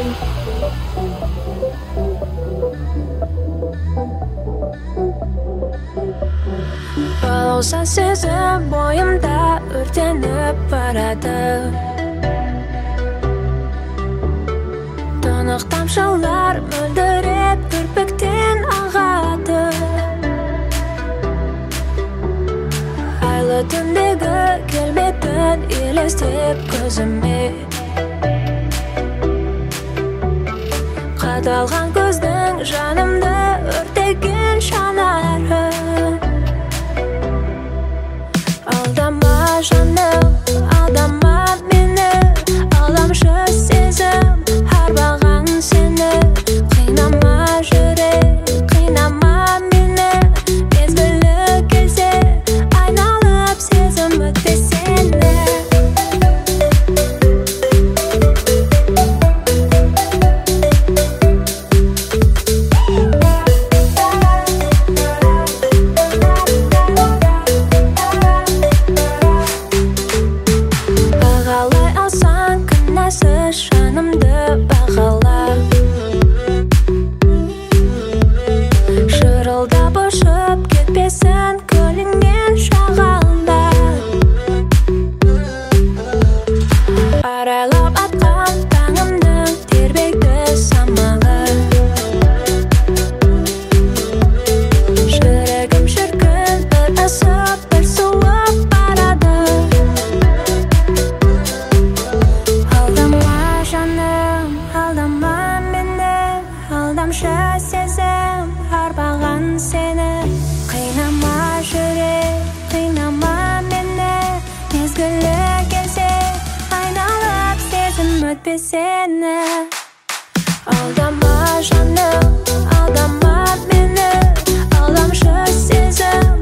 Balausan sezim boyimda örtenip barады. Тынық тамшылар мөлдіреп кірпіктен ағады. Айлы түндегі келбетін елестеп көзіме, қадалған көздің жанымды өртеген шанары. Алдама жаным, алдама мені, алдамшы сезім арбаған сені. Қинама жүрек, қинама мені, мезгілі келсе айналып сезім өтпесені. Бағалай алсаң кінәсіз жанымды бағала. Шырылдап ұшып кетпесін көліңмен шағалда. Арайлап атқан таңымның тербекті самалы. Жүрегім шіркін бір ысып бір суып барады. Алдама жаным, алдама мені, алдамшы сезім арбаған сені. Қинама жүрек, қинама мені, мезгілі келсе айналып сезім өтпесені. Алдама жаным, алдама мені, алдамшы сезім